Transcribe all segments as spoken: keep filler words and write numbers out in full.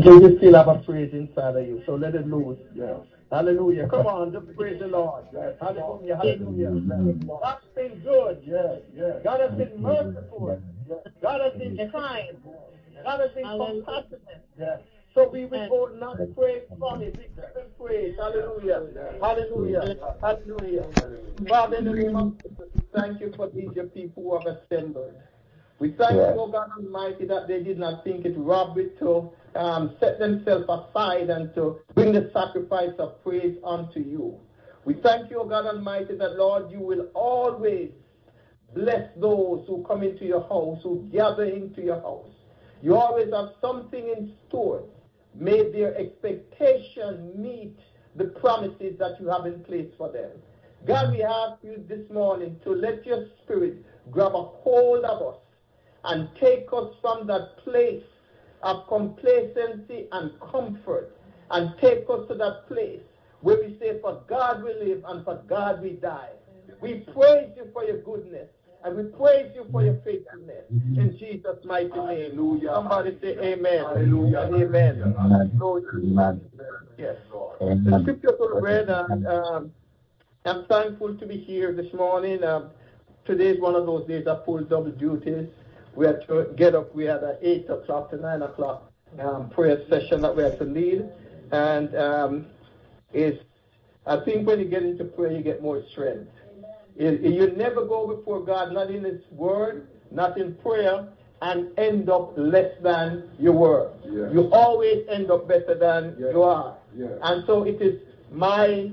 So you still have a praise inside of you. So let it loose. Yes. Hallelujah. Come on, just praise the Lord. Yes. Hallelujah. Hallelujah. Yes. God's been good. Yes. Yes. God has been merciful. Yes. God has been kind. God has been compassionate. Yes. So we withhold not praise from it. We give him praise. Hallelujah. Hallelujah. Hallelujah. Father, in the name of Jesus, we thank you for these your people who have assembled. We thank you, O God Almighty, that they did not think it robbery to um, set themselves aside and to bring the sacrifice of praise unto you. We thank you, O God Almighty, that, Lord, you will always bless those who come into your house, who gather into your house. You always have something in store. May their expectation meet the promises that you have in place for them. God, we ask you this morning to let your spirit grab a hold of us and take us from that place of complacency and comfort and take us to that place where we say, for God we live and for God we die. We praise you for your goodness and we praise you for your faithfulness. In Jesus' mighty name. Hallelujah. Somebody say amen. Hallelujah. Amen. Amen. Yes. The scripture was read, and um, I'm thankful to be here this morning. Um, today is one of those days I pull double duties. We had to get up. We had an eight o'clock to nine o'clock um, prayer session that we had to lead. And um, it's, I think when you get into prayer, you get more strength. It, it, you never go before God, not in His Word, not in prayer, and end up less than you were. Yes. You always end up better than yes. you are. Yes. And so it is my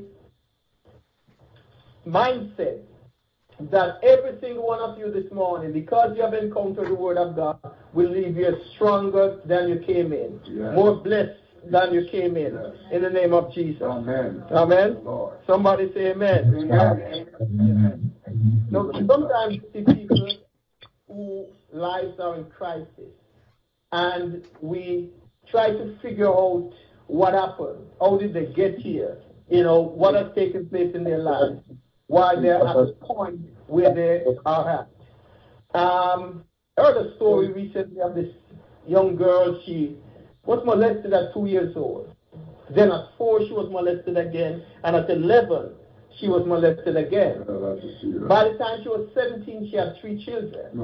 mindset that every single one of you this morning, because you have encountered the Word of God, will leave you stronger than you came in, yes. more blessed than you came in, yes. in the name of Jesus. Amen. Amen. Lord. Somebody say amen. Amen. Amen. Amen. Now, sometimes you see people whose lives are in crisis, and we try to figure out what happened. How did they get here? You know, what has taken place in their lives? Why they're at the point where they are at. Um, I heard a story recently of this young girl. She was molested at two years old. Then at four, she was molested again. And at eleven, she was molested again. By the time she was seventeen, she had three children.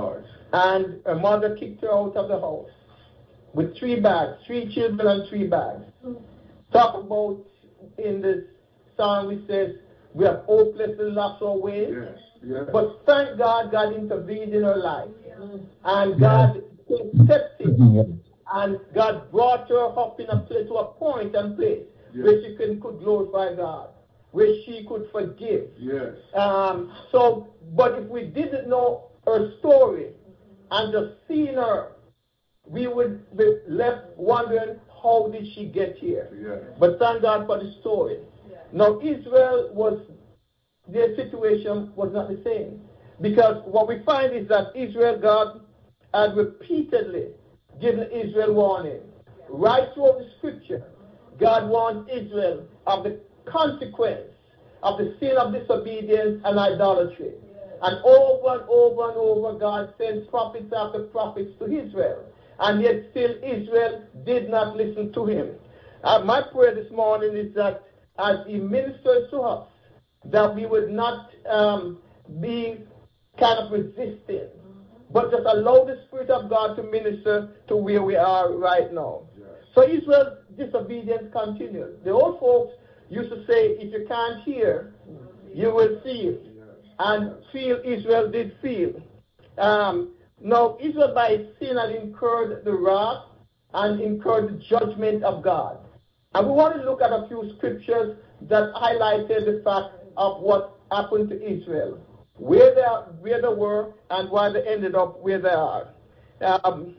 And her mother kicked her out of the house with three bags, three children and three bags. Talk about in this song, it says, we have hopelessly lost our way. Yes, yes. But thank God, God intervened in her life. Yes. And God stepped in. And God brought her up in a place, to a point and place yes. where she can, could glorify God, where she could forgive. Yes. Um, so, but if we didn't know her story and just seen her, we would be left wondering, how did she get here? Yes. But thank God for the story. Now, Israel was, their situation was not the same. Because what we find is that Israel, God had repeatedly given Israel warning. Right throughout the scripture, God warned Israel of the consequence of the sin of disobedience and idolatry. And over and over and over, God sent prophets after prophets to Israel. And yet still Israel did not listen to him. Uh, my prayer this morning is that as he ministers to us, that we would not um, be kind of resisting, but just allow the Spirit of God to minister to where we are right now. Yes. So Israel's disobedience continued. The old folks used to say, if you can't hear, you will feel. Yes. And feel, Israel did feel. Um, now, Israel by sin had incurred the wrath and incurred the judgment of God. And we want to look at a few scriptures that highlighted the fact of what happened to Israel, where they are, where they were, and why they ended up where they are. Um,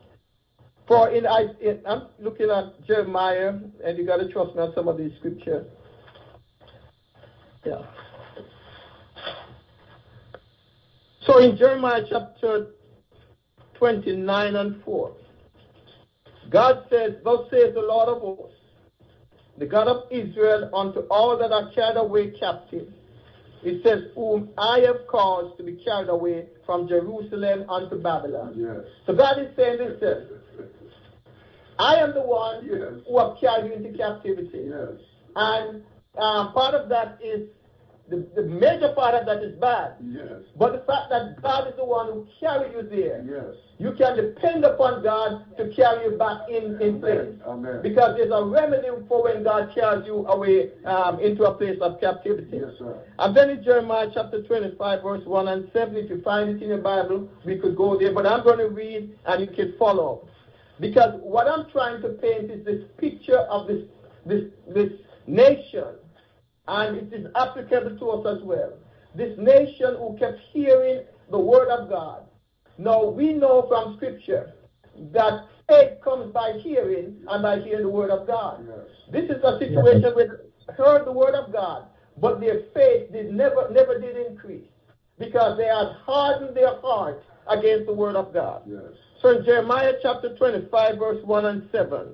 for in, I, in, I'm looking at Jeremiah, and you got to trust me on some of these scriptures. Yeah. So in Jeremiah chapter twenty-nine and four, God says, thus says the Lord of hosts, the God of Israel, unto all that are carried away captive. It says, whom I have caused to be carried away from Jerusalem unto Babylon. Yes. So God is saying this, I am the one Yes. who have carried you into captivity. Yes. And uh, part of that is, the, the major part of that is bad. Yes. But the fact that God is the one who carried you there, yes. you can depend upon God to carry you back in, in place. Amen. Because there's a remedy for when God carries you away um, into a place of captivity. Yes, sir. And then in Jeremiah chapter twenty-five, verse one and seven, if you find it in your Bible, we could go there. But I'm going to read and you can follow. Because what I'm trying to paint is this picture of this, this, this nation. And it is applicable to us as well. This nation who kept hearing the word of God. Now, we know from Scripture that faith comes by hearing and by hearing the word of God. Yes. This is a situation where they heard the word of God, but their faith did never, never did increase because they had hardened their heart against the word of God. Yes. So in Jeremiah chapter twenty-five, verse one and seven,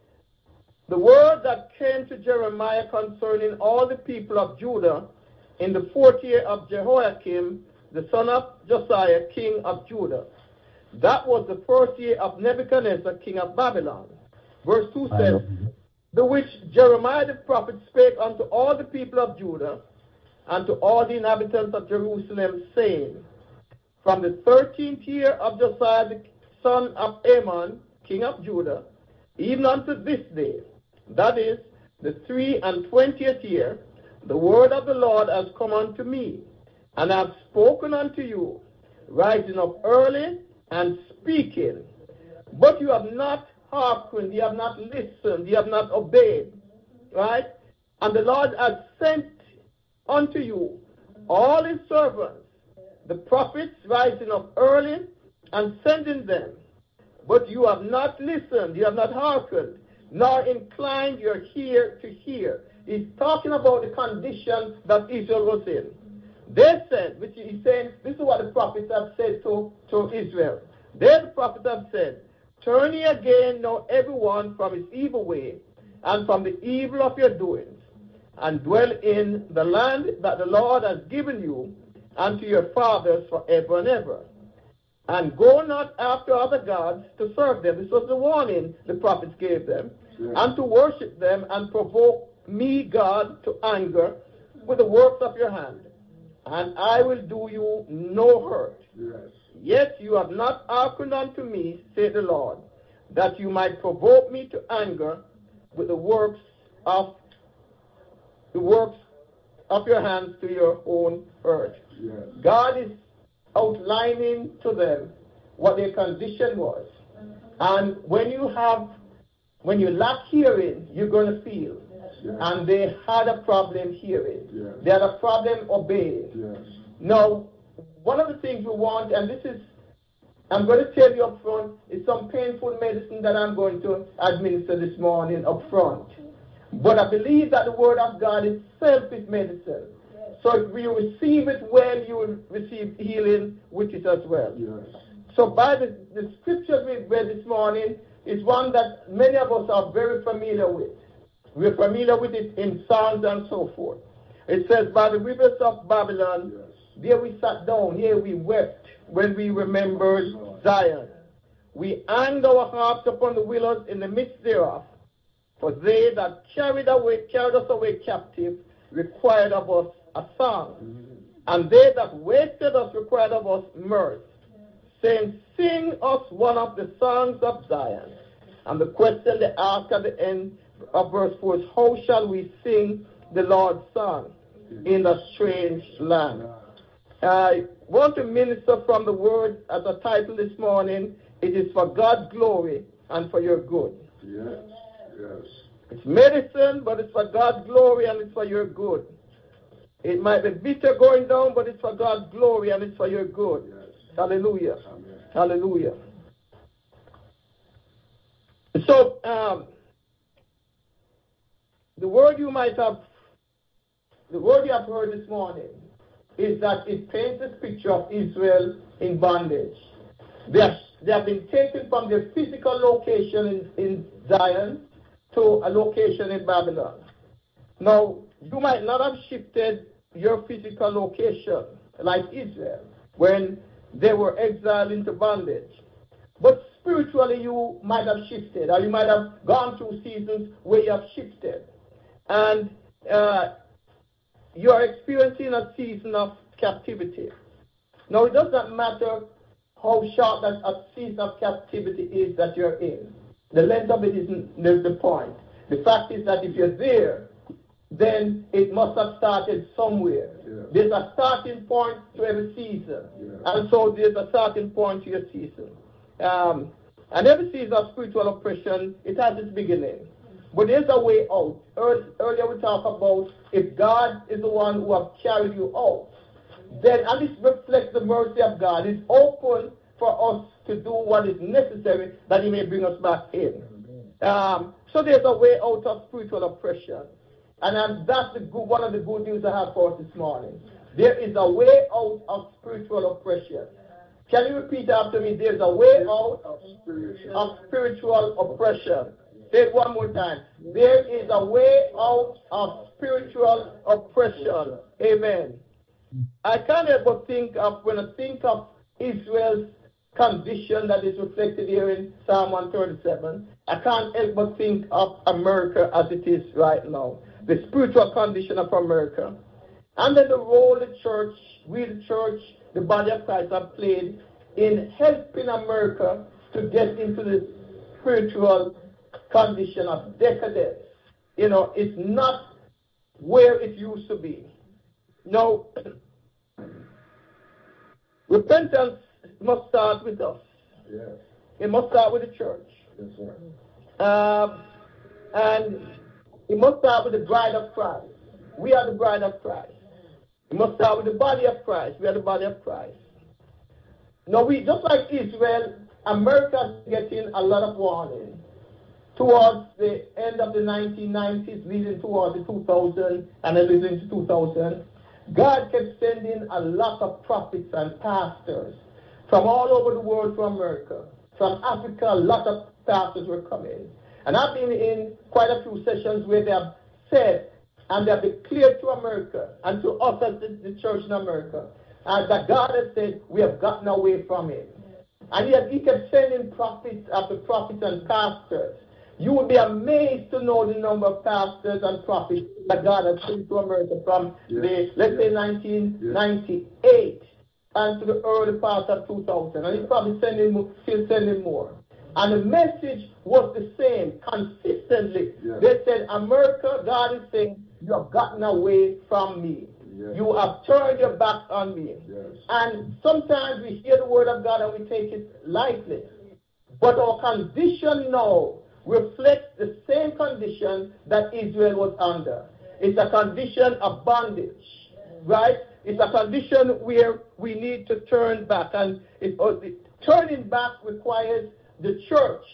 the word that came to Jeremiah concerning all the people of Judah in the fourth year of Jehoiakim, the son of Josiah, king of Judah. That was the first year of Nebuchadnezzar, king of Babylon. Verse two says, the which Jeremiah the prophet spake unto all the people of Judah and to all the inhabitants of Jerusalem, saying, from the thirteenth year of Josiah the son of Ammon, king of Judah, even unto this day, that is, the three and twentieth year, the word of the Lord has come unto me, and I have spoken unto you, rising up early and speaking. But you have not hearkened, you have not listened, you have not obeyed. Right? And the Lord has sent unto you all his servants, the prophets, rising up early and sending them. But you have not listened, you have not hearkened, nor inclined your ear to hear. He's talking about the condition that Israel was in. They said, which he's saying, this is what the prophets have said to, to Israel. They, the prophets, have said, turn ye again now everyone from his evil way, and from the evil of your doings, and dwell in the land that the Lord has given you, and to your fathers forever and ever. And go not after other gods to serve them. This was the warning the prophets gave them. Yes. And to worship them and provoke me, God, to anger with the works of your hand. And I will do you no hurt. Yes. Yet you have not hearkened unto me, said the Lord, that you might provoke me to anger with the works of the works of your hands to your own hurt. Yes. God is outlining to them what their condition was. And when you have, when you lack hearing, you're going to feel. Yes. And they had a problem hearing. Yes. They had a problem obeying. Yes. Now, one of the things we want, and this is, I'm going to tell you up front, is some painful medicine that I'm going to administer this morning up front. But I believe that the word of God itself is medicine. So if you receive it well, you will receive healing with it as well. Yes. So by the, the scriptures we read this morning is one that many of us are very familiar with. We're familiar with it in Psalms and so forth. It says, by the rivers of Babylon, Yes. there we sat down, here we wept when we remembered Zion. We hanged our harps upon the willows in the midst thereof. For they that carried away, carried us away captive required of us a song. Mm-hmm. And they that wasted us required of us mirth, saying, sing us one of the songs of Zion. And the question they ask at the end of verse four is, how shall we sing the Lord's song in a strange land? I want to minister from the word as a title this morning. It is for God's glory and for your good. Yes. Yes. It's medicine, but it's for God's glory and it's for your good. It might be bitter going down, but it's for God's glory and it's for your good. Yes. Hallelujah. Amen. Hallelujah. So, um, the word you might have, the word you have heard this morning is that it paints a picture of Israel in bondage. They have, they have been taken from their physical location in, in Zion to a location in Babylon. Now, you might not have shifted your physical location like Israel when they were exiled into bondage. But spiritually you might have shifted, or you might have gone through seasons where you have shifted. And uh, you are experiencing a season of captivity. Now, it does not matter how short that a season of captivity is that you're in. The length of it isn't the, the point. The fact is that if you're there, then it must have started somewhere. Yeah. There's a starting point to every season. Yeah. And so there's a starting point to your season. Um, and every season of spiritual oppression, it has its beginning. But there's a way out. Earlier we talked about if God is the one who has carried you out, then, and this reflects the mercy of God, it's open for us to do what is necessary that He may bring us back in. Um, so there's a way out of spiritual oppression. And um, that's the good, one of the good news I have for us this morning. There is a way out of spiritual oppression. Can you repeat after me? There's a way out of spiritual, of spiritual oppression. Say it one more time. There is a way out of spiritual oppression. Amen. I can't help but think of, when I think of Israel's condition that is reflected here in Psalm one thirty-seven, I can't help but think of America as it is right now. The spiritual condition of America. And then the role the church, we the church, the body of Christ have played in helping America to get into the spiritual condition of decadence. You know, it's not where it used to be. No, repentance must start with us. Yes. It must start with the church. Yes, sir. Uh, and it must start with the bride of Christ. We are the bride of Christ. It must start with the body of Christ. We are the body of Christ. Now, we, just like Israel, America is getting a lot of warning towards the end of the nineteen nineties, leading towards the two thousand, and then leading to two thousand. God kept sending a lot of prophets and pastors from all over the world to America. From Africa, a lot of pastors were coming. And I've been in quite a few sessions where they have said, and they have declared to America, and to us as the, the church in America, uh, that God has said, we have gotten away from Him. And he, has, he kept sending prophets after prophets and pastors. You would be amazed to know the number of pastors and prophets that God has sent to America from yes. the, let's yes. say, nineteen ninety-eight yes. and to the early part of two thousand. And He's probably sending more, still sending more. And the message was the same, consistently. Yes. They said, America, God is saying, you have gotten away from me. Yes. You have turned your back on me. Yes. And sometimes we hear the word of God and we take it lightly. But our condition now reflects the same condition that Israel was under. It's a condition of bondage, right? It's a condition where we need to turn back. And it, uh, it, turning back requires the church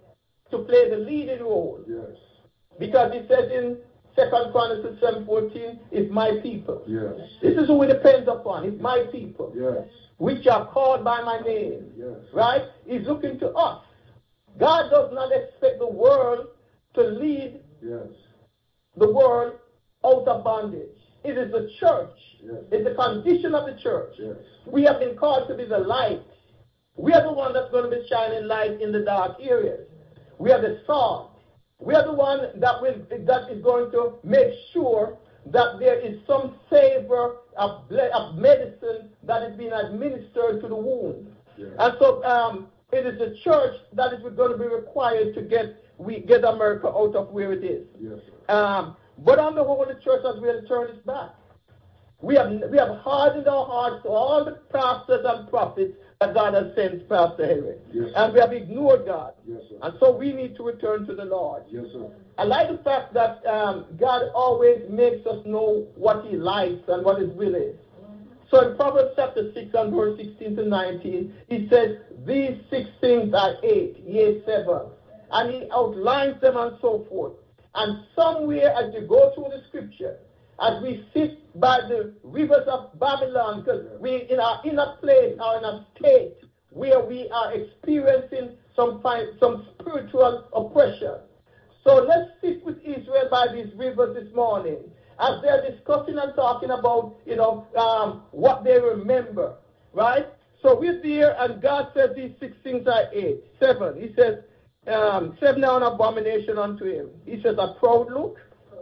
to play the leading role. Yes. Because it says in Second Chronicles seven fourteen, it's my people. Yes. This is who it depends upon. It's my people. Yes. Which are called by my name. Yes. Right? He's looking to us. God does not expect the world to lead yes. the world out of bondage. It is the church. Yes. It's the condition of the church. Yes. We have been called to be the light. We are the one that's going to be shining light in the dark areas. We are the salt. We are the one that will that is going to make sure that there is some savor of, of medicine that is being administered to the wound. Yeah. And so um, it is the church that is going to be required to get we get America out of where it is. Yes. Um, but on the whole, the church has really turned its back. We have we have hardened our hearts to all the pastors and prophets that God has sent Pastor Henry. Yes, and we have ignored God. Yes, and so we need to return to the Lord. Yes, sir. I like the fact that um, God always makes us know what He likes and what His will is. So in Proverbs chapter six and verse sixteen to nineteen, He says, these six things are eight, yea, seven. And He outlines them and so forth. And somewhere as you go through the scripture, as we sit by the rivers of Babylon, because we in our inner place are in a state where we are experiencing some some spiritual oppression. So let's sit with Israel by these rivers this morning as they're discussing and talking about, you know, um, what they remember, right? So we're there, and God says these six things are eight. Seven. He says, um, seven are an abomination unto him. He says, a proud look,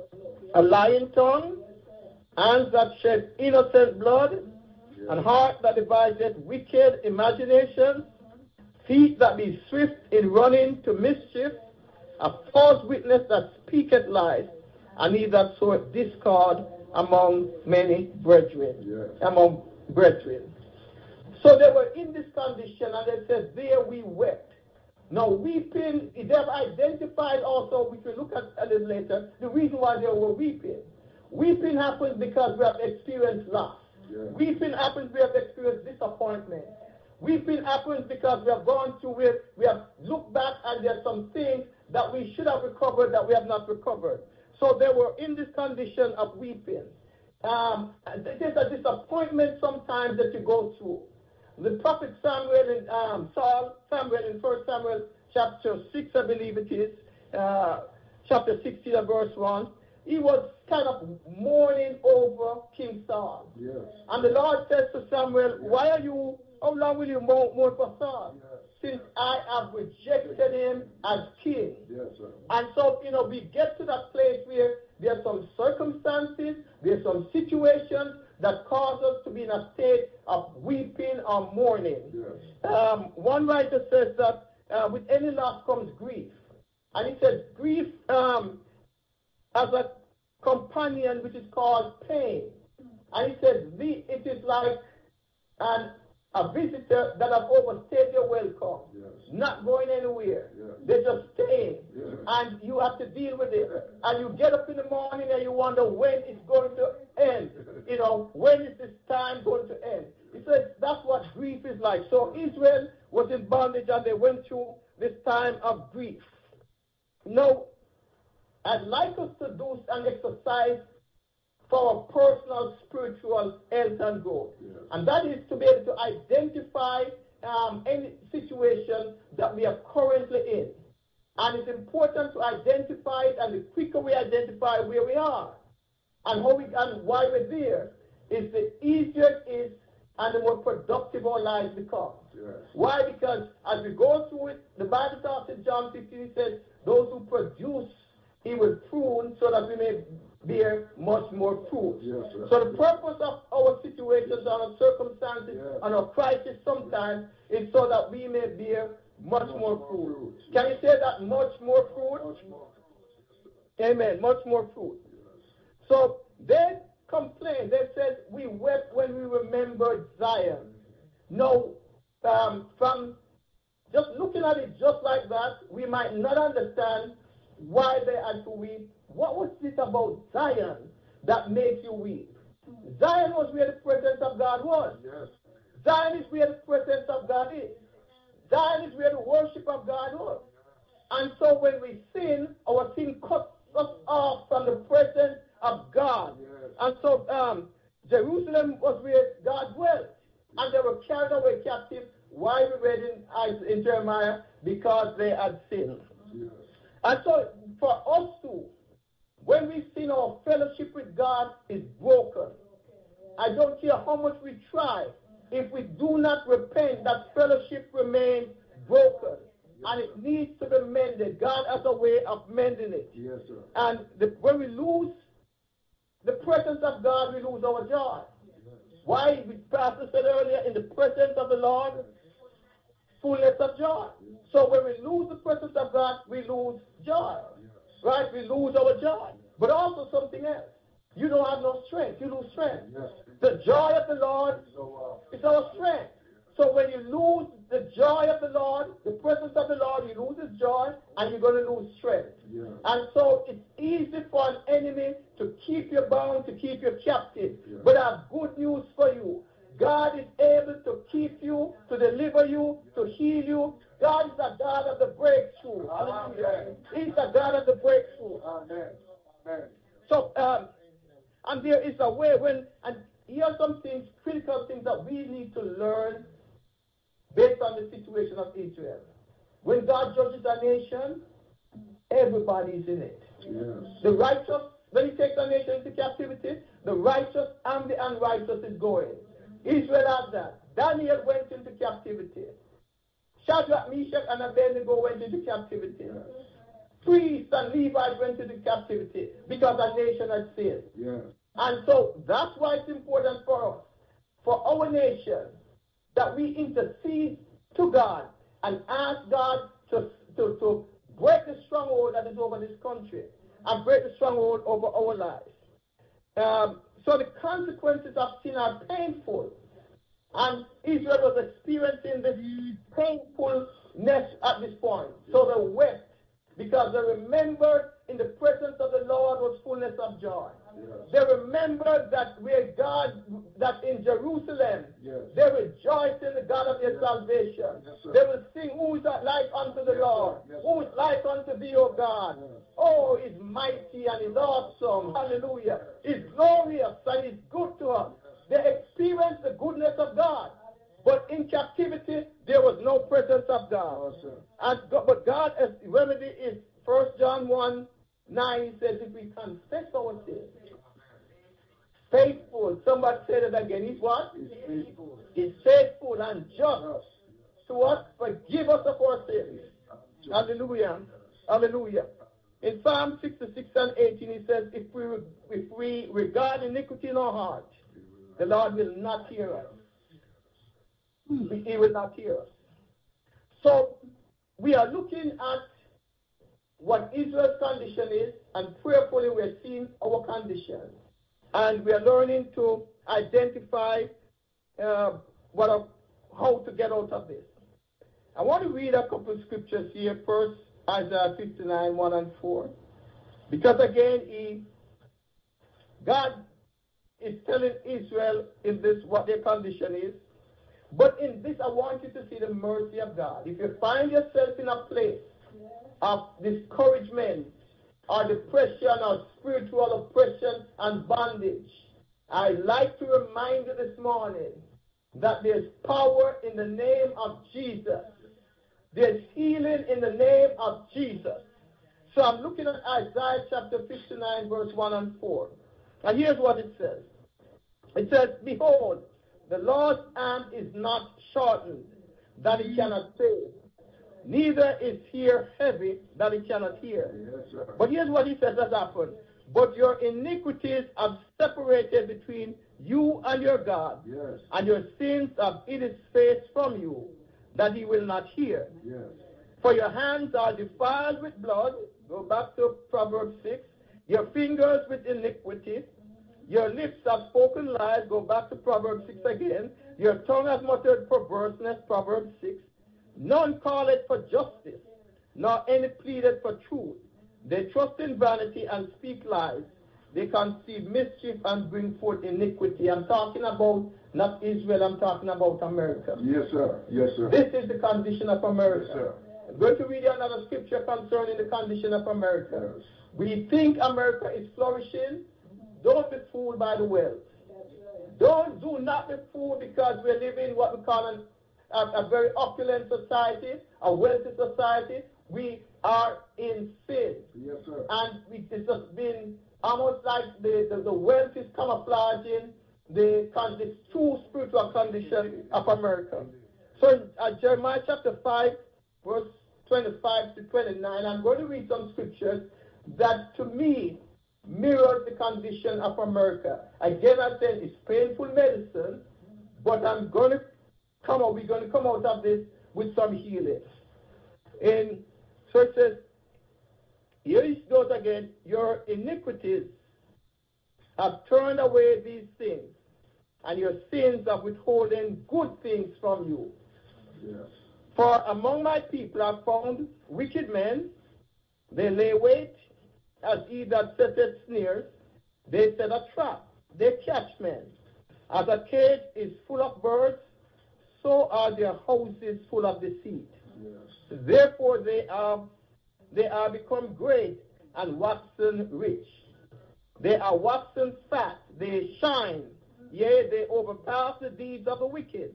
a lying tongue, hands that shed innocent blood, and heart that deviseth wicked imaginations, feet that be swift in running to mischief, a false witness that speaketh lies, and he that soweth discord among many brethren. Yes. Among brethren. So they were in this condition, and they said, there we wept. Now, weeping, they have identified also, which we'll look at a little later, the reason why they were weeping. Weeping happens because we have experienced loss. Yeah. Weeping happens we have experienced disappointment. Weeping happens because we have gone through, we have, we have looked back, and there are some things that we should have recovered that we have not recovered. So they were in this condition of weeping. Um, there's a disappointment sometimes that you go through. The prophet Samuel in um, Saul, Samuel in First Samuel chapter six, I believe it is, uh, chapter sixteen, verse one, he was kind of mourning over King Saul. Yes. And the Lord says to Samuel, yes. why are you, how long will you mourn, mourn for Saul? Yes. Since I have rejected him as king. Yes, sir. And so, you know, we get to that place where there are some circumstances, there are some situations that cause us to be in a state of weeping or mourning. Yes. Um, one writer says that uh, with any loss comes grief. And he says grief um, as a companion which is called pain. And he says the, it is like an a visitor that have overstayed your welcome, yes. not going anywhere. Yes. They're just staying, yes. and you have to deal with it. And you get up in the morning and you wonder when it's going to end. You know, when is this time going to end? He says that's what grief is like. So Israel was in bondage, and they went through this time of grief. Now, I'd like us to do an exercise for our personal spiritual health and growth. Yes. And that is to be able to identify um, any situation that we are currently in. And it's important to identify it, and the quicker we identify where we are and how we and why we're there, is the easier it is and the more productive our lives become. Yes. Why? Because as we go through it, the Bible talks in John fifteen, it says, those who produce, he will prune so that we may bear much more fruit. Yes, so the purpose of our situations and our circumstances yes. and our crisis sometimes is so that we may bear much, much more, more fruit. fruit. Can you say that? Much more fruit? Much more. Amen. Much more fruit. Yes. So they complained. They said, we wept when we remembered Zion. No, um, from just looking at it just like that, we might not understand why they had to weep. What was it about Zion that makes you weep? Zion was where the presence of God was. Yes. Zion is where the presence of God is. Zion is where the worship of God was. And so when we sin, our sin cuts us off from the presence of God. Yes. And so um, Jerusalem was where God dwelt. And they were carried away captive. Why we read in, in Jeremiah? Because they had sinned. Yes. And so for us too, when we sin, our fellowship with God is broken. I don't care how much we try. If we do not repent, that fellowship remains broken. Yes, and it needs to be mended. God has a way of mending it. Yes, sir. And the, when we lose the presence of God, we lose our joy. Yes. Why? The pastor said earlier, in the presence of the Lord, fullness of joy. Yes. So when we lose the presence of God, we lose joy. Yes. Right? We lose our joy. But also something else. You don't have no strength. You lose strength. Yes. The joy of the Lord is our strength. So when you lose the joy of the Lord, the presence of the Lord, you lose his joy, and you're going to lose strength. Yes. And so it's easy for an enemy to keep you bound, to keep you captive. Yes. But I have good news for you. God is able to keep you, to deliver you, to heal you. God is the God of the breakthrough. Hallelujah. He's the God of the breakthrough. Amen. Amen. So, um, and there is a way when, and here are some things, critical things that we need to learn based on the situation of Israel. When God judges a nation, everybody is in it. Yes. The righteous, when he takes a nation into captivity, the righteous and the unrighteous is going. Israel has that. Daniel went into captivity. Shadrach, Meshach, and Abednego went into captivity. Yes. Priests and Levites went into captivity because our nation had sinned. Yes. And so that's why it's important for us, for our nation, that we intercede to God and ask God to, to, to break the stronghold that is over this country and break the stronghold over our lives. Um, so the consequences of sin are painful. And Israel was experiencing this painfulness at this point. So they wept because they remembered in the presence of the Lord was fullness of joy. Yes. They remembered that where God, that in Jerusalem, yes, they rejoice in the God of their yes. salvation. Yes, they will sing, who is like unto the yes, Lord? Yes, who is like unto thee, O God? Yes. Oh, he's mighty and he's awesome. Hallelujah. He's glorious and he's good to us. They experienced the goodness of God. But in captivity, there was no presence of God. Yes, and God but God's remedy is First John one nine. He says, if we confess our sins, faithful. Somebody said it again. He's what? He's faithful. He's faithful and just. Yes. To what? Forgive us of our sins. Just. Hallelujah. Hallelujah. In Psalm sixty-six and eighteen, he says, if we, if we regard iniquity in our heart, the Lord will not hear us. He will not hear us. So we are looking at what Israel's condition is, and prayerfully we are seeing our condition. And we are learning to identify uh, what are, how to get out of this. I want to read a couple of scriptures here. First, Isaiah fifty-nine, one and four. Because again, he, God is telling Israel in this what their condition is. But in this, I want you to see the mercy of God. If you find yourself in a place of discouragement or depression or spiritual oppression and bondage, I'd like to remind you this morning that there's power in the name of Jesus. There's healing in the name of Jesus. So I'm looking at Isaiah chapter fifty-nine, verse one and four. And here's what it says. It says, behold, the Lord's arm is not shortened, that he cannot save, neither is here heavy, that he cannot hear. Yes, but here's what he says has happened. But your iniquities have separated between you and your God, yes, and your sins have hid his face from you, that he will not hear. Yes. For your hands are defiled with blood, go back to Proverbs six, your fingers with iniquity, your lips have spoken lies, go back to Proverbs six again. Your tongue has muttered perverseness, Proverbs six. None call it for justice, nor any pleaded for truth. They trust in vanity and speak lies. They conceive mischief and bring forth iniquity. I'm talking about not Israel, I'm talking about America. Yes, sir. Yes, sir. This is the condition of America. Yes, sir. I'm going to read you another scripture concerning the condition of America. Yes. We think America is flourishing. Don't be fooled by the wealth. Don't do not be fooled because we're living what we call an, a, a very opulent society, a wealthy society. We are in sin. Yes, sir. And we, it's just been almost like the, the, the wealth is camouflaging the, the true spiritual condition of America. So in uh, Jeremiah chapter five, verse twenty-five to twenty-nine, I'm going to read some scriptures that to me mirrors the condition of America. Again, I said it's painful medicine, but I'm going to come out, we're going to come out of this with some healing. And so it says, here it goes again, your iniquities have turned away these things, and your sins of withholding good things from you. Yes. For among my people are found wicked men, they lay wait as he that setteth snares, they set a trap, they catch men. As a cage is full of birds, so are their houses full of deceit. Yes. Therefore they are they are become great and waxen rich. They are waxen fat, they shine, yea, they overpass the deeds of the wicked.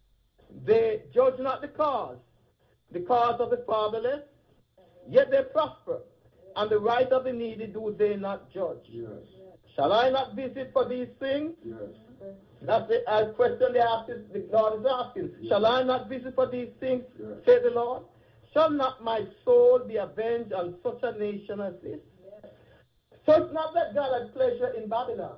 They judge not the cause, the cause of the fatherless, yet they prosper. And the right of the needy do they not judge? Yes. Shall I not visit for these things? Yes. That's the uh, question they ask, the Lord is asking. Yes. Shall I not visit for these things, yes. said the Lord? Shall not my soul be avenged on such a nation as this? Yes. So it's not that God had pleasure in Babylon.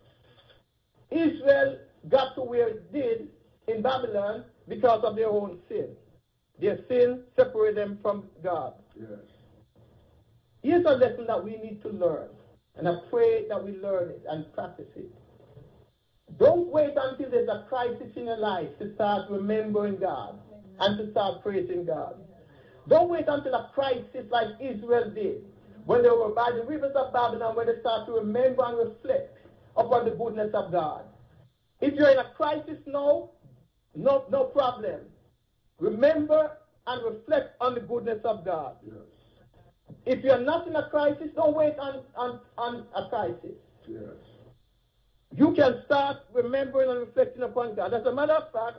Israel got to where it did in Babylon because of their own sin. Their sin separated them from God. Yes. Here's a lesson that we need to learn, and I pray that we learn it and practice it. Don't wait until there's a crisis in your life to start remembering God and to start praising God. Don't wait until a crisis like Israel did, when they were by the rivers of Babylon, where they start to remember and reflect upon the goodness of God. If you're in a crisis now, no, no problem. Remember and reflect on the goodness of God. Yes. If you're not in a crisis, don't wait on, on, on a crisis. Yes. You can start remembering and reflecting upon God. As a matter of fact,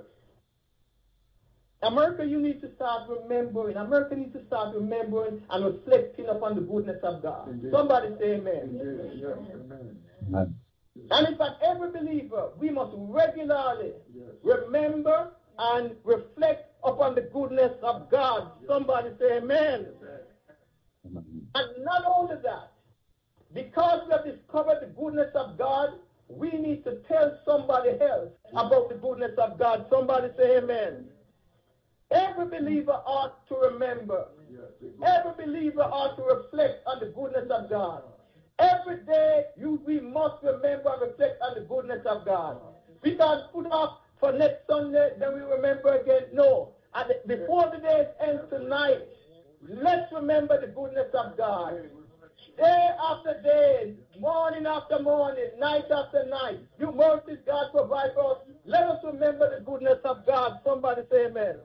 America, you need to start remembering. America needs to start remembering and reflecting upon the goodness of God. Indeed. Somebody say amen. Indeed. Yes. Amen. And in fact, every believer, we must regularly yes. remember and reflect upon the goodness of God. Yes. Somebody say amen. Amen. And not only that, because we have discovered the goodness of God, we need to tell somebody else about the goodness of God. Somebody say amen. Every believer ought to remember. Every believer ought to reflect on the goodness of God. Every day you, we must remember and reflect on the goodness of God. We can't put off for next Sunday, then we remember again. No. And before the day ends tonight, let's remember the goodness of God. Day after day, morning after morning, night after night, you mercies God provide for us. Let us remember the goodness of God. Somebody say amen.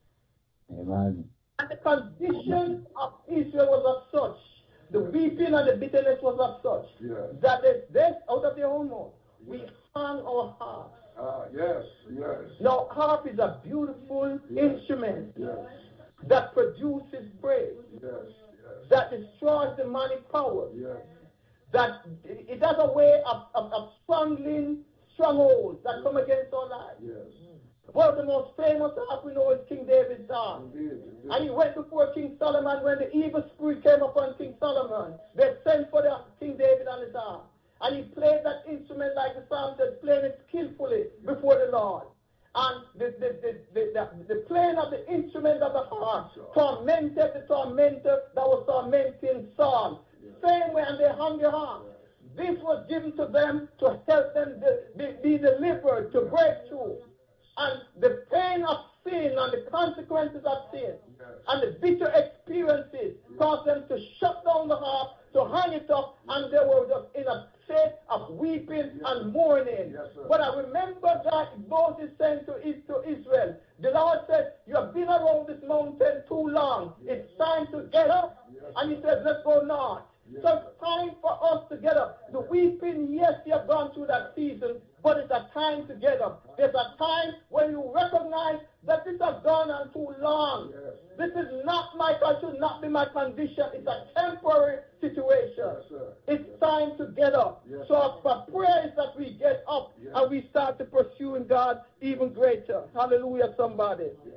Amen. And the condition of Israel was of such, the weeping and the bitterness was of such, yes. that they, they out of their own mouth, we yes. hung our harp. Ah, yes, yes. Now, harp is a beautiful yes. instrument yes. that produces praise. Yes. That destroys demonic power. Yes. That it has a way of, of, of strangling strongholds that yes. come against our lives. Yes. One of the most famous harp we know is King David's harp. And he went before King Solomon when the evil spirit came upon King Solomon. They sent for the King David on his harp. And he played that instrument like the psalm says, playing it skillfully before the Lord. And the, the, the, the, the, the playing of the instrument of the harp tormented the tormentor that was tormenting Saul. Same way, and they hung their harp. This was given to them to help them be, be delivered, to break through. And the pain of sin and the consequences of sin and the bitter experiences caused them to shut down the harp, to hang it up, and they were just in a state of weeping yes. and mourning. Yes, but I remember that Moses said to Israel, the Lord said, you have been around this mountain too long. Yes. It's time to get up. Yes. And he said, let's go north. Yes. So it's time for us to get up. The weeping, yes, you have gone through that season, but it's a time to get up. There's a time when you recognize that this has gone on too long. Yes. This is not my, should not be my condition. It's a temporary situation. Yes, it's yes. time to get up. Yes. So our prayer is that we get up yes. and we start to pursue in God even greater. Hallelujah, somebody. Yes.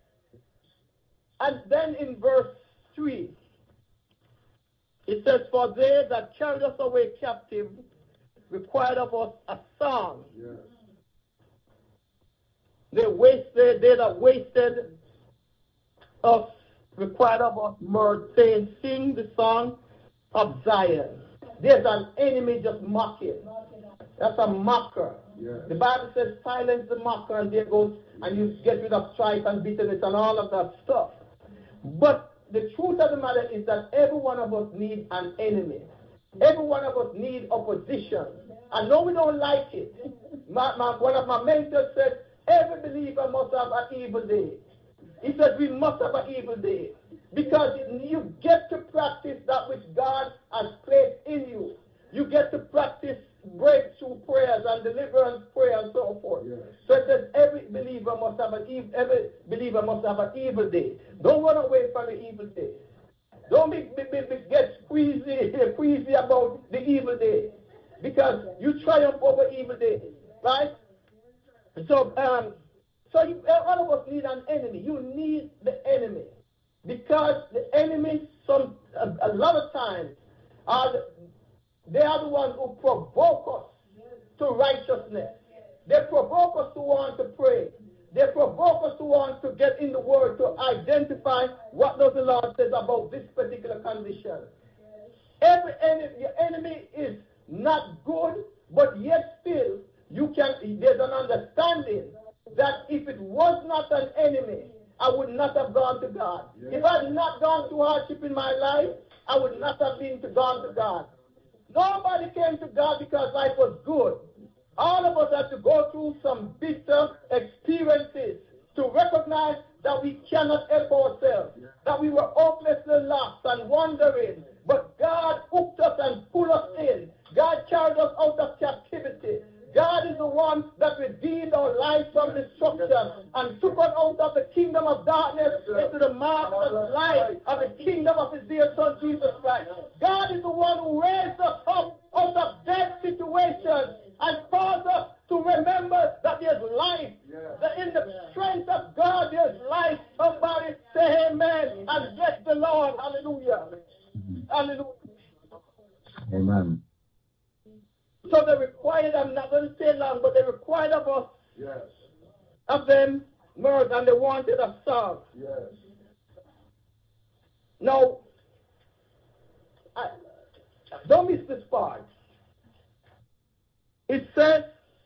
And then in verse three, it says, for they that carried us away captive required of us a song. Yes. They wasted, they that wasted us required of us mirth, saying, sing the song of Zion. There's an enemy just mocking. That's a mocker. Yes. The Bible says, silence the mocker, and there goes, and you get rid of strife and bitterness and all of that stuff. But the truth of the matter is that every one of us needs an enemy. Every one of us needs opposition. I know we don't like it. My, my, one of my mentors said, every believer must have an evil day. He said, we must have an evil day. Because you get to practice that which God has placed in you. You get to practice breakthrough prayers and deliverance prayer and so forth. Yes. So it says every believer must have an evil, every believer must have an evil day. Don't run away from the evil day. Don't be, be, be, get queasy, queasy about the evil day. Because you triumph over evil days. Right? So, um, so you, all of us need an enemy. You need the enemy. Because the enemy, some a, a lot of times, are the, they are the ones who provoke us to righteousness. They provoke us to want to pray. They provoke us to want to get in the Word to identify what does the Lord says about this particular condition. Every enemy, your enemy is not good, but yet still you can. There's an understanding that if it was not an enemy, I would not have gone to God. Yeah. If I had not gone through hardship in my life, I would not have been to gone to God. Nobody came to God because life was good. All of us had to go through some bitter experiences to recognize that we cannot help ourselves, yeah. that we were hopelessly lost and wandering. But God hooked us and pulled us in. God carried us out of captivity. God is the one that redeemed our lives from destruction and took us out of the kingdom of darkness into the marvelous light of the kingdom of His dear Son, Jesus Christ. God is the one who raised us up out of dead situations and caused us to remember that there's life. That in the strength of God there's life. Somebody say amen and bless the Lord. Hallelujah. Hallelujah. Amen. So they required, I'm not going to stay long, but they required of us, yes. of them, mirth, and they wanted a song. Yes. Now, I, don't miss this part. It says,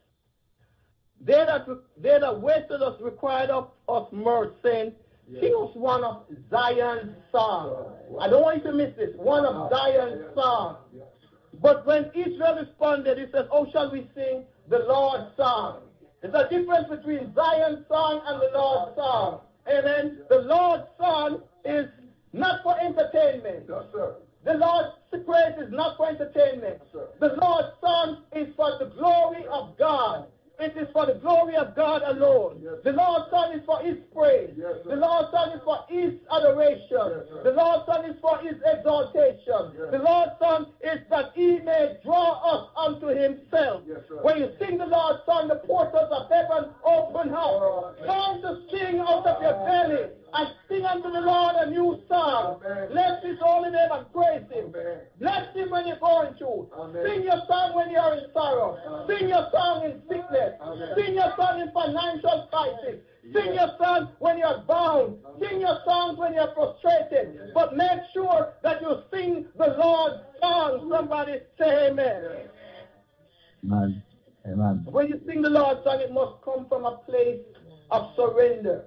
they that, they that wasted us required of us mirth, saying, yes. Sing us one of Zion's songs. Wow. I don't want you to miss this. One of Zion's yes. songs. Yes. But when Israel responded, he says, oh, shall we sing the Lord's song? There's a difference between Zion's song and the Lord's song. Amen. The Lord's song is not for entertainment. Yes, sir. The Lord's praise is not for entertainment. Yes, sir. The Lord's song is for the glory of God. It is for the glory of God alone. Yes, the Lord's Son is for His praise. Yes, the Lord's Son is for His adoration. Yes, the Lord's Son is for His exaltation. Yes. The Lord's Son is that He may draw us unto Himself. Yes, when you sing the Lord's Son, the portals of heaven open up. Oh, Learn to sing out of your belly and sing unto the Lord a new song. Amen. Bless His holy name and praise Him. Amen. Bless Him when you're going through. Amen. Sing your song when you're in sorrow. Amen. Sing your song in sickness. Amen. Sing your song in financial crisis. Sing your song when you're bound. Sing your songs when you're frustrated. But make sure that you sing the Lord's song. Somebody say amen. Amen. Amen. When you sing the Lord's song, it must come from a place of surrender.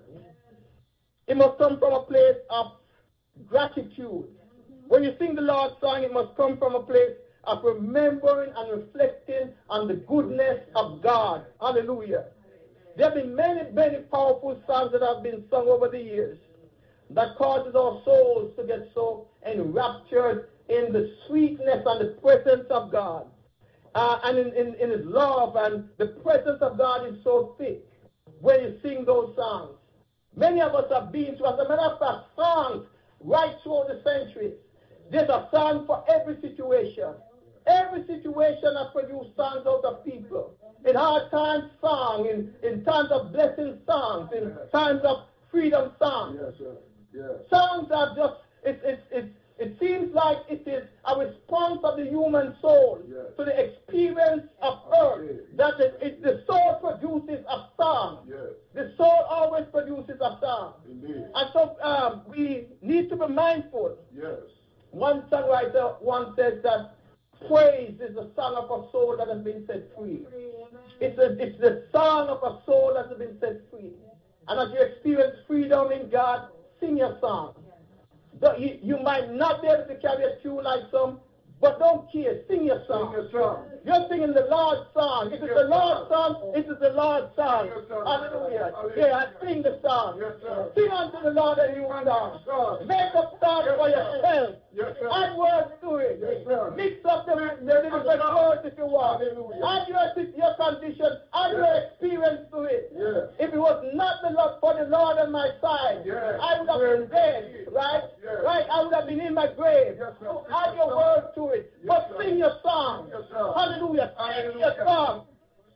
It must come from a place of gratitude. When you sing the Lord's song, it must come from a place of remembering and reflecting on the goodness of God. Hallelujah. There have been many, many powerful songs that have been sung over the years that causes our souls to get so enraptured in the sweetness and the presence of God. Uh, and in, in, in His love, and the presence of God is so thick when you sing those songs. Many of us have been through, as a matter of fact, songs right through the centuries. There's a song for every situation. Every situation has produced songs out of people. In hard times, song. In, in times of blessing, songs. In times of freedom, songs. Yes, sir. Yes. Songs are just, it, it, it, it seems like it is a response of the human soul yes. to the experience of earth. Okay. That it, it, the soul produces a song. Yes. The soul always produces a song. Indeed. And so um, we need to be mindful. Yes. One songwriter once said that praise is the song of a soul that has been set free. It's, a, it's the song of a soul that has been set free. And as you experience freedom in God, sing your song. You, you might not be able to carry a tune like some, but don't care. Sing your song. Sing your song. You're singing the Lord's song. If it's the Lord's song, it is the Lord's song. Hallelujah. Yeah, I sing the song. Yes, sir. Sing unto the Lord a new song. Make up songs yes, for yourself. Yes, sir. Add words to it. Yes, sir. Mix up the, the different words if you want. Hallelujah. Add your, your condition. Add yes. your experience to it. Yes. If it was not the Lord for the Lord on my side, yes. I would have been dead, right? Yes. Right? I would have been in my grave. Yes, so add your words to it. Yes, but sir. sing your song. Yes, sir. Hallelujah. Sing Hallelujah. your song.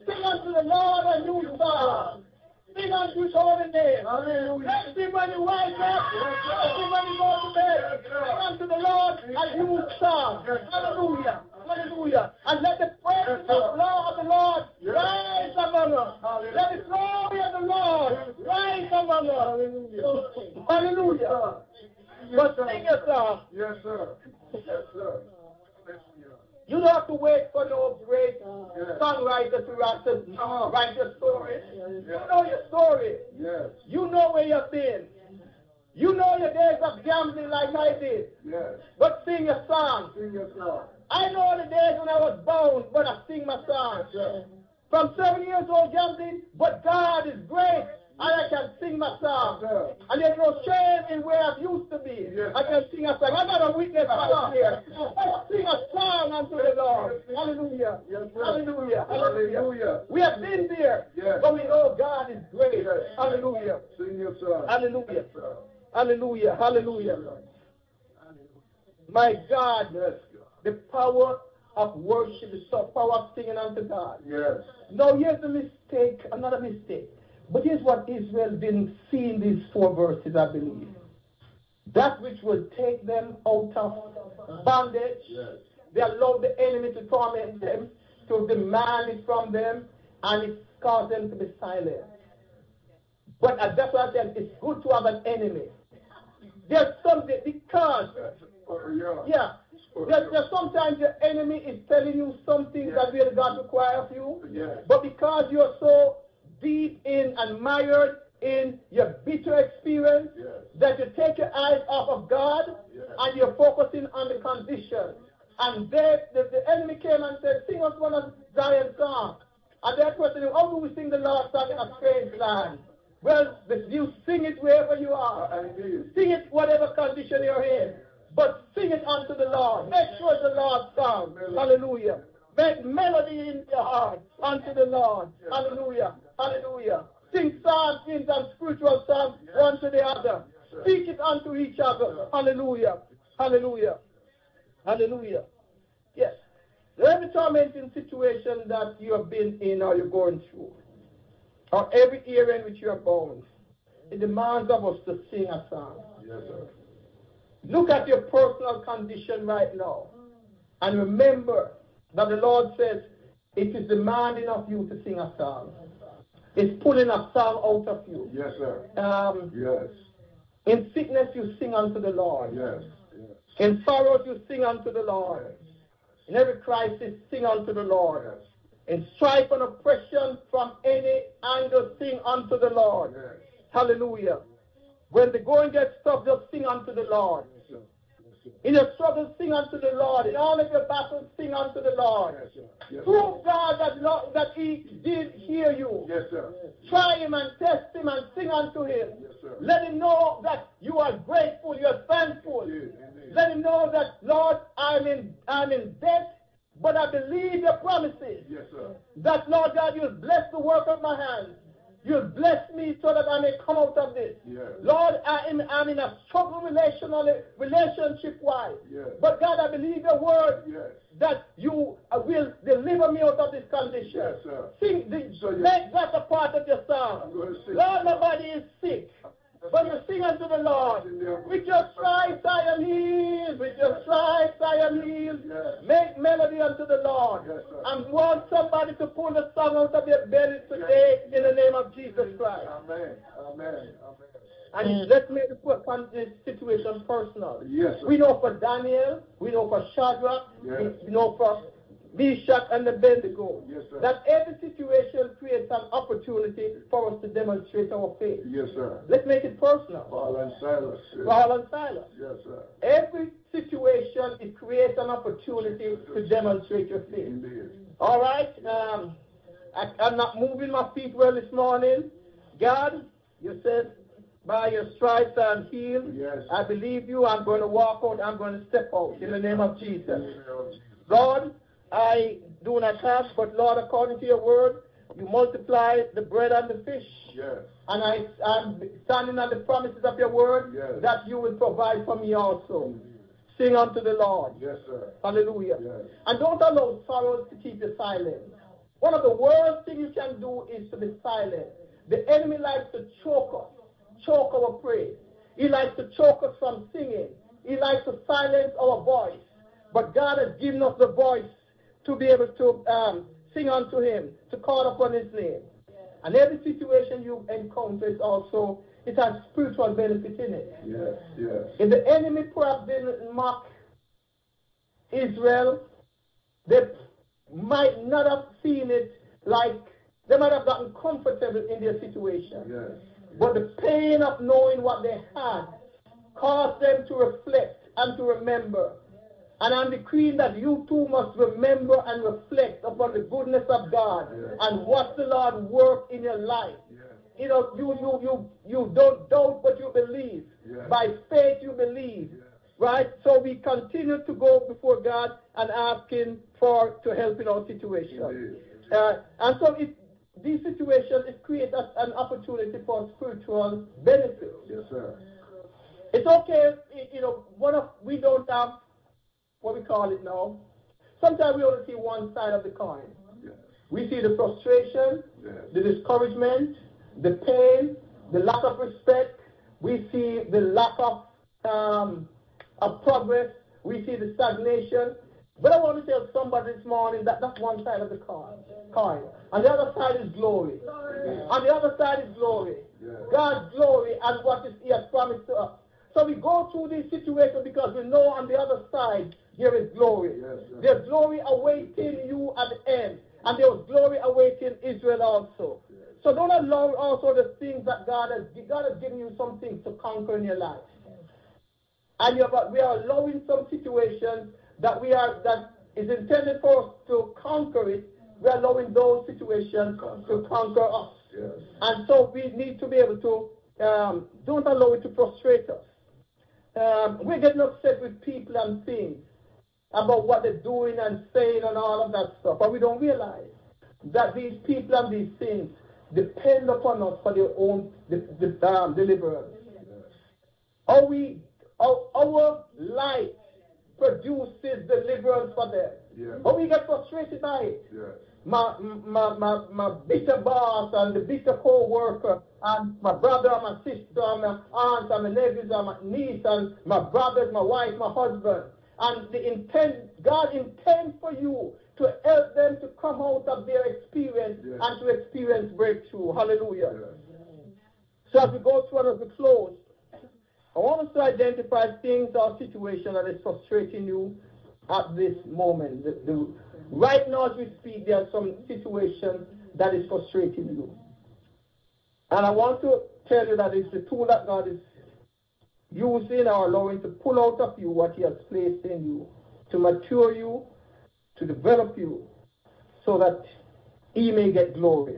Sing unto the Lord a new song. Sing unto his holy name. Bless him when you wake up. Bless him when you go to bed. Sing unto the Lord a new song. Hallelujah. Hallelujah. And let the praise of the Lord of the Lord rise among us. Let the glory of the Lord rise among us. Hallelujah. But sing a song. Yes, sir. Yes, sir. You don't have to wait for no great yes. songwriter to write, to uh, write your story. Yes. You know your story. Yes. You know where you've been. You know your days of gambling like I did. Yes. But sing your song. Sing your song. I know the days when I was bound, but I sing my song. Yes. From seven years old gambling, but God is great. And I can sing my song. Yes, and there's no shame in where I used to be. Yes. I can sing a song. I got a witness out here. I sing a song unto the Lord. Hallelujah. Yes, Hallelujah. Hallelujah. Hallelujah. We have been there, yes. but we know God is great. Yes. Hallelujah. Sing your song. Hallelujah. Yes, Hallelujah. Hallelujah. My God, yes, God, the power of worship, the power of singing unto God. Yes. Now here's a mistake, another mistake. But here's what Israel didn't see in these four verses, I believe. That which will take them out of bondage. Yes. They allowed the enemy to torment them, to demand it from them, and it caused them to be silent. But uh, that's why I said it's good to have an enemy. There's something, because, yeah, there's, there's sometimes your enemy is telling you something yes. that really God requires of you, yes. but because you're so deep in and mired in your bitter experience yes. that you take your eyes off of God yes. and you're focusing on the condition. And they, the, the enemy came and said, sing us one of Zion's songs. And that question, how do we sing the Lord's song in a strange land? Well, you sing it wherever you are. Sing it whatever condition you're in. But sing it unto the Lord. Make sure it's the Lord's song. Hallelujah. Make melody in your heart unto the Lord. Hallelujah. Hallelujah. Sing psalms, hymns, and spiritual songs one to the other. Speak it unto each other. Hallelujah. Hallelujah. Hallelujah. Yes. Every tormenting situation that you have been in or you're going through, or every area in which you are bound, it demands of us to sing a song. Yes, sir. Look at your personal condition right now. And remember that the Lord says it is demanding of you to sing a song. It's pulling a song out of you. Yes, sir. Um, yes. In sickness you sing unto the Lord. Yes. yes. In sorrows you sing unto the Lord. Yes. In every crisis sing unto the Lord. Yes. In strife and oppression from any angle sing unto the Lord. yes. Hallelujah. When the going gets tough, just sing unto the Lord. Yes, in your struggles, sing unto the Lord. In all of your battles, sing unto the Lord. Yes, sir. Yes, Prove God that, Lord, that He did hear you. Yes, sir. Try Him and test Him and sing unto Him. Yes, sir. Let Him know that you are grateful, you are thankful. Yes, Let Him know that, Lord, I'm in, I'm in debt, but I believe your promises. Yes, sir. That, Lord God, you'll bless the work of my hands. You'll bless me so that I may come out of this. Yes. Lord, I am, I'm in a struggle relational, relationship-wise. Yes. But God, I believe your word yes. that you will deliver me out of this condition. Yes, sir. Sing the, so make that a part of your song. Lord, my body is sick. But you sing unto the Lord. With your stripes I am healed. With your stripes I am healed. Yes. Make melody unto the Lord. Yes, and want somebody to pull the song out of their belly today yes. in the name of Jesus Christ. Amen. Amen. Amen. And mm. let's make this situation personal. Yes, sir. We know for Daniel, we know for Shadrach, yes. we know for Meshach and Abednego, yes, sir. that every situation creates an opportunity for us to demonstrate our faith. Yes, sir. Let's make it personal. Paul and Silas. Yes. Paul and Silas. Yes, sir. Every situation, it creates an opportunity to demonstrate your faith. Indeed. All right? Um, I, I'm not moving my feet well this morning. God, you said, by your stripes I'm healed. Yes. I believe you. I'm going to walk out. I'm going to step out in the name of Jesus. Lord, I do not ask, but Lord, according to your word, you multiply the bread and the fish. Yes. And I, I'm standing on the promises of your word yes. that you will provide for me also. Mm-hmm. Sing unto the Lord. Yes, sir. Hallelujah. Yes. And don't allow sorrows to keep you silent. One of the worst things you can do is to be silent. The enemy likes to choke us, choke our praise. He likes to choke us from singing. He likes to silence our voice. But God has given us the voice to be able to um, sing unto him, to call upon his name. And every situation you encounter is also, it has spiritual benefit in it. Yes, yes. If the enemy perhaps didn't mock Israel, they might not have seen it like, they might have gotten comfortable in their situation. Yes. But the pain of knowing what they had caused them to reflect and to remember. And I'm decreeing that you too must remember and reflect upon the goodness of God, yes, and what the Lord worked in your life. Yes. You know, you you you you don't doubt, but you believe. Yes. By faith you believe. Yes. Right? So we continue to go before God and ask him for to help in our situation. Uh, and so it, these situations, it creates an opportunity for spiritual benefit. Yes, sir. It's okay, you know, one of we don't have what we call it now. Sometimes we only see one side of the coin. Yes. We see the frustration, yes, the discouragement, the pain, the lack of respect. We see the lack of um, of progress. We see the stagnation. But I want to tell somebody this morning that that's one side of the coin. coin. And the other side is glory. glory. And the other side is glory. Yes. God's glory and what is, he has promised to us. So we go through this situation because we know on the other side there is glory. Yes, yes. There's glory awaiting you at the end. And there was glory awaiting Israel also. Yes. So don't allow also the things that God has, God has given you some things to conquer in your life. And you're, we are allowing some situations that we are, that is intended for us to conquer it. We are allowing those situations conquer. to conquer us. Yes. And so we need to be able to, um, don't allow it to frustrate us. Um, we're getting upset with people and things about what they're doing and saying and all of that stuff. But we don't realize that these people and these things depend upon us for their own the, the, um, deliverance. Yes. Our, we, our, our life produces deliverance for them. Yes. But we get frustrated by it. Yes. My, my, my, my bitter boss and the bitter co-worker and my brother and my sister and my aunt and my nephews and my niece and my brothers, my wife, my husband. And the intent, God intends for you to help them to come out of their experience, yes, and to experience breakthrough. Hallelujah. Yes. So as we go through and as we close, I want us to identify things or situations that is frustrating you at this moment. The, the, right now as we speak, there are some situations that is frustrating you. And I want to tell you that it's the tool that God is using or allowing to pull out of you what he has placed in you, to mature you, to develop you, so that he may get glory.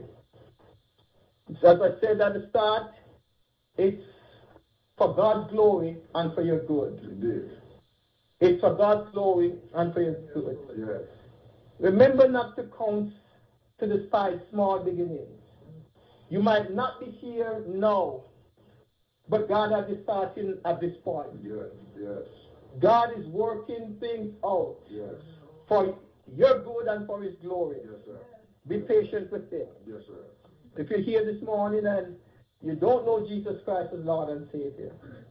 As I said at the start, it's for God's glory and for your good. Indeed. It's for God's glory and for your good. Yes. Remember not to count to despise small beginnings. You might not be here now, but God has you starting at this point. Yes, yes. God is working things out, yes, for your good and for his glory. Yes, sir. Be patient with him. Yes, sir. If you're here this morning and you don't know Jesus Christ as Lord and Savior,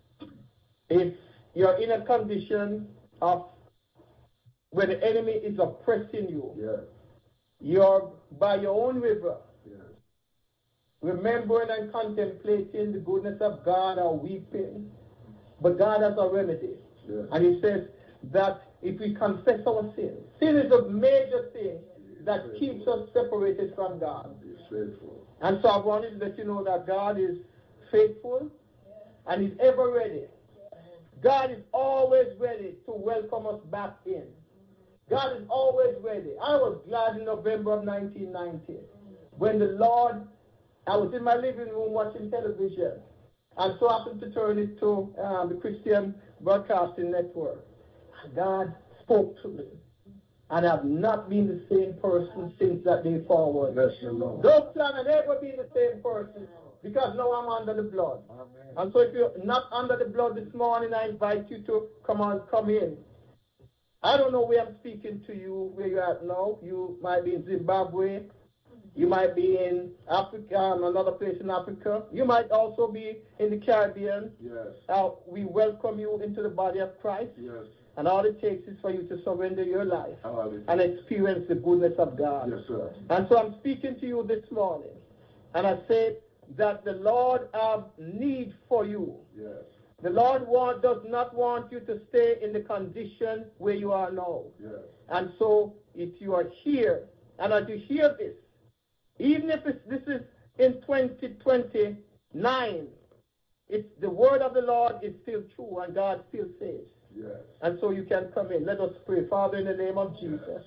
if you're in a condition of where the enemy is oppressing you, yes, you're by your own river, yes, remembering and contemplating the goodness of God or weeping, but God has a remedy. yes. And he says that if we confess our sin, sin is a major thing that faithful. keeps us separated from God. He's faithful. And so I wanted to let you know that God is faithful and he's ever ready. God is always ready to welcome us back in. God is always ready. I was glad in November of nineteen ninety when the Lord, I was in my living room watching television, and so happened to turn it to um, the Christian Broadcasting Network. God spoke to me, and I've not been the same person since that day forward. Bless the Lord. Don't plan on ever being the same person, because now I'm under the blood. Amen. And so if you're not under the blood this morning, I invite you to come on, come in. I don't know where I'm speaking to you, where you're at now. You might be in Zimbabwe, You might be in Africa, um, another place in Africa. You might also be in the Caribbean. Yes. Uh, we welcome you into the body of Christ. Yes. And all it takes is for you to surrender your life Hallelujah. and experience the goodness of God. Yes, sir. And so I'm speaking to you this morning. And I say that the Lord has need for you. Yes. The Lord want, does not want you to stay in the condition where you are now. Yes. And so if you are here, and as you hear this, even if it's, this is in twenty twenty-nine, it's, the word of the Lord is still true and God still saves. Yes. And so you can come in. Let us pray. Father, in the name of Jesus,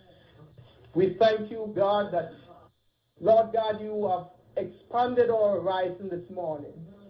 we thank you, God, that, Lord God, you have expanded our horizon this morning.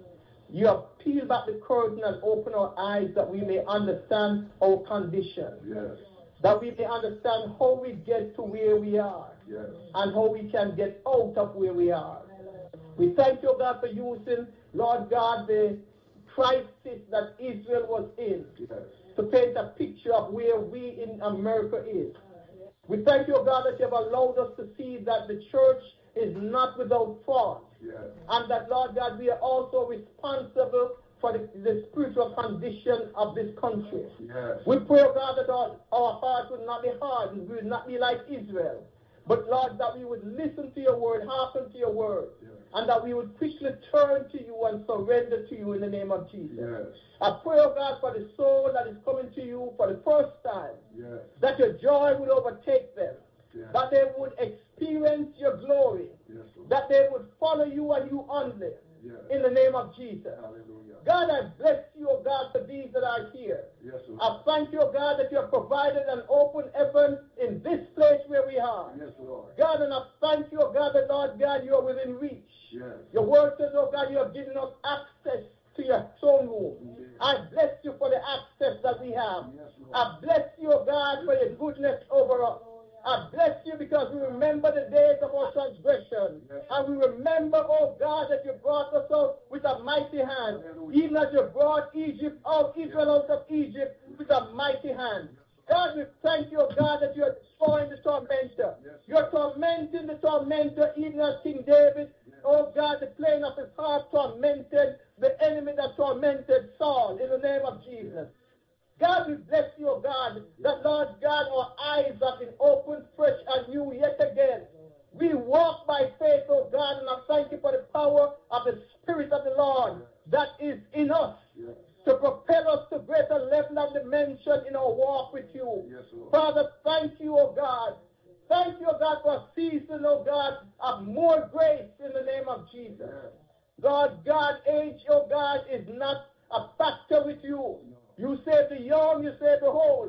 You have peeled back the curtain and opened our eyes that we may understand our condition. Yes. That we may understand how we get to where we are. Yes. And how we can get out of where we are. We thank you, God, for using, Lord God, the crisis that Israel was in. Yes. To paint a picture of where we in America is. We thank you, God, that you have allowed us to see that the church is not without fault. Yes. And that, Lord God, we are also responsible for the, the spiritual condition of this country. Yes. We pray, God, that our, our hearts would not be hardened. We would not be like Israel. But, Lord, that we would listen to your word, hearken to your word, yes. And that we would quickly turn to you and surrender to you in the name of Jesus. Yes. I pray, oh God, for the soul that is coming to you for the first time, yes. That your joy would overtake them, yes. That they would experience your glory, yes, that they would follow you and you only, yes. in the name of Jesus. Hallelujah. God, I bless you, oh God, for these that are here. Yes, Lord. I thank you, oh God, that you have provided an open heaven in this place where we are. Yes, Lord. God, and I thank you, oh God, that, Lord God, you are within reach. Yes. Your word says, oh God, you have given us access to your throne room. Yes. I bless you for the access that we have. Yes, Lord. I bless you, oh God, for your goodness over us. I bless you because we remember the days of our transgression. Yes. And we remember, oh God, that you brought us out with a mighty hand. Hallelujah. Even as you brought Egypt out, Israel out of Egypt with a mighty hand. God, we thank you, oh God, that you are destroying the tormentor. Yes. You are tormenting the tormentor, even as King David, yes. Oh God, the plain of his heart tormented the enemy that tormented Saul in the name of Jesus. God, we bless you, oh God, that, Lord God, our eyes have been opened fresh and new yet again. We walk by faith, oh God, and I thank you for the power of the Spirit of the Lord that is in us to propel us to greater level and dimension in our walk with you. Yes, Father, thank you, oh God. Thank you, oh God, for a season, oh God, of more grace in the name of Jesus. Yes. Lord God, age, oh God, is not a factor with you. You save the young, you save the old.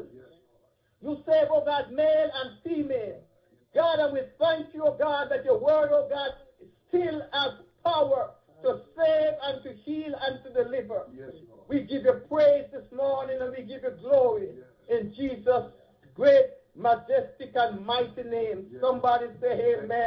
You save, oh God, male and female. God, and we thank you, oh God, that your word, oh God, still has power to save and to heal and to deliver. Yes, we give you praise this morning and we give you glory. Yes. In Jesus' great, majestic, and mighty name. Yes. Somebody say amen.